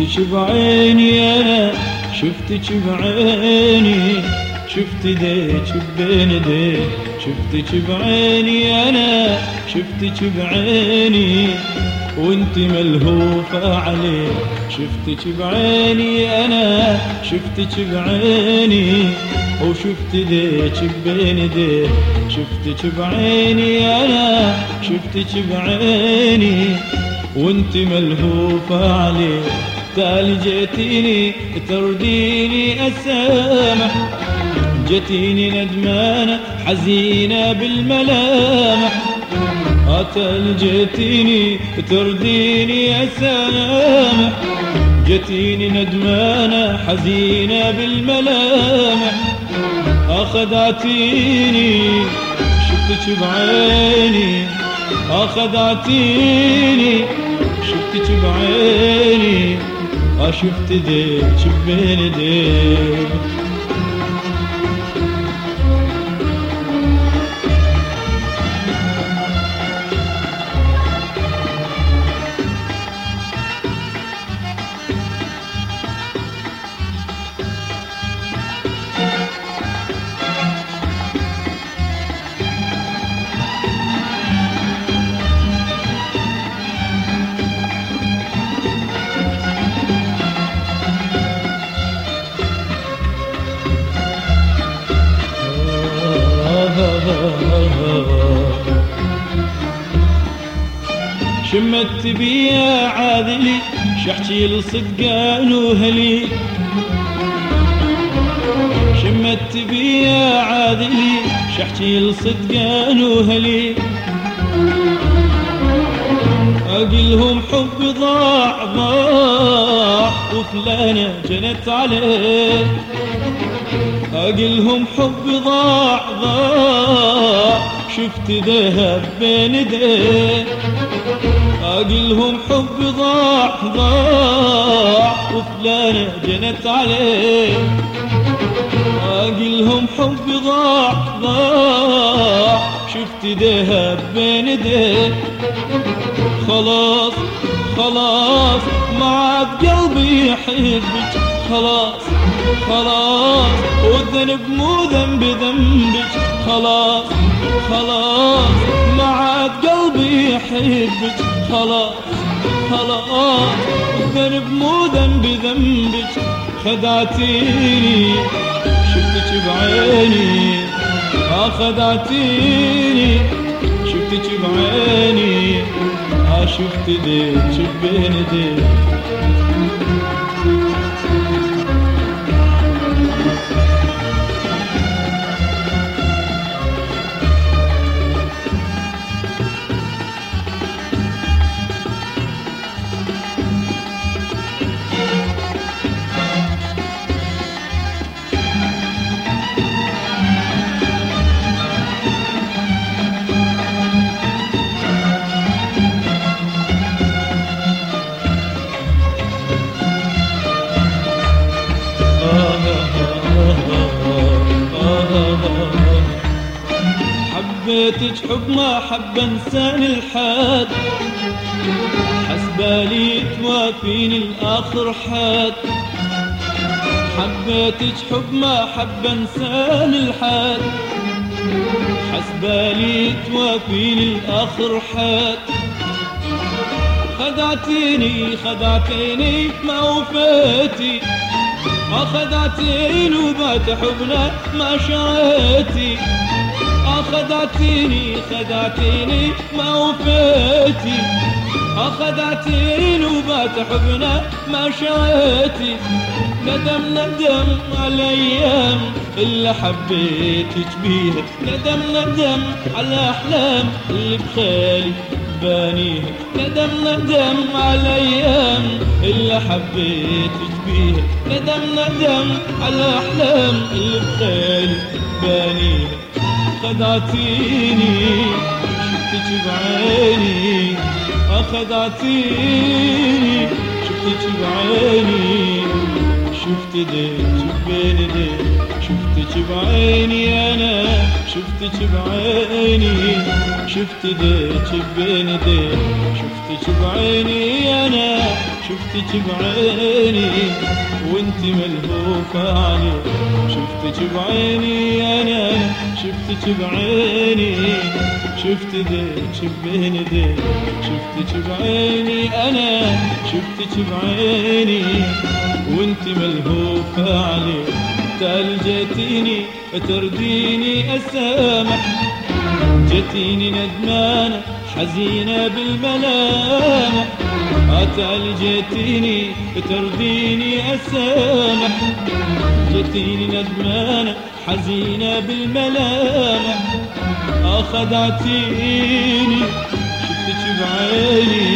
شفتك بعيني أنا، شفتك بعيني، شفت ديك بين ديك، شفتك بعيني أنا، شفتك بعيني وانت ملهوفة عليه، شفتك بعيني أنا، شفتك بعيني وشفت ديك بين ديك، شفتك بعيني أنا، شفتك بعيني وانت ملهوفة عليه، تالي جيتيني ترديني أسامح، جتيني ندمانة حزينة بالملامح، تالي جيتيني ترديني أسامح، جتيني ندمانة حزينة بالملامح، أخدعتيني شفتك بعيني، أخدعتيني شفتك بعيني، شفت ديك بين ديك. شمت بي يا عاذلي شحكي لصدقان وهلي، شمت بي يا عاذلي شحكي لصدقان وهلي، اقلهم حب ضاع ضاع وفلانة جنت عليه، اقلهم حب ضاع ضاع شفت ذهب بين ايديه، اقلهم حب ضاع ضاع وفلانة جنت عليه، اقلهم حب ضاع ضاع شفت ذهب بين ايديه، خلاص خلاص ما عاد قلبي يحبك، خلاص خلاص والذنب مو ذنب ذنبك، خلاص خلاص ما عاد قلبي يحبك، خلاص خلاص الذنب مو ذنب ذنبك، خدعتيني شفتك بعيني، خدعتيني شفتك بعيني، شفت ديك بين ديك. حبيتك حب ما حب انسان الحاد، حسبالي توافيني الاخر حاد، حبيتك حب ما حب انسان الحاد، حسبالي توافيني الاخر حاد، خدعتيني خدعتيني ما وفيتي، خدعتيني وبات حبنا ما شريتي، خدعتيني خدعتيني ما وفيتي، خدعتيني وبات حبنا ما شريتي، ندم ندم على الايام اللي حبيتك بيها، ندم ندم على الاحلام اللي بخيالي بانيها، ندم ندم على الايام اللي حبيتك بيها، ندم ندم على الاحلام اللي بخيالي بانيها، خدعتيني شفتك بعيني، خدعتيني شفتك بعيني، شفت ديك بين ديك، شفتك بعيني أنا، شفتك بعيني، شفت ديك بين ديك، شفتك بعيني أنا، شفتك بعيني وانت ملهوفة علي، شفتك بعيني أنا، شفتك بعيني، شفت ديك بين ديك، شفتك بعيني أنا، شفتك بعيني وانت ملهوفة علي. تعال جيتيني ترديني أسامح، جيتيني ندمانة حزينة بالملامح، تعال جيتيني ترديني أسامح، جيتيني ندمانة حزينة بالملامح، خدعتيني شفتك بعيني،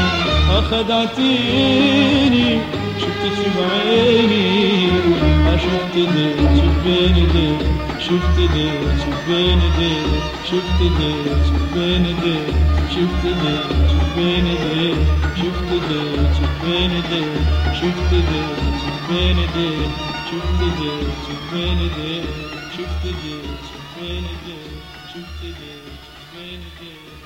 خدعتيني شفتك بعيني، شفت ديك بين ديك، شفت ديك بين ديك، شفت ديك بين ديك، شفت ديك بين ديك، شفت ديك بين ديك، شفت ديك بين ديك، شفت ديك بين ديك، شفت ديك بين ديك، شفت ديك بين ديك.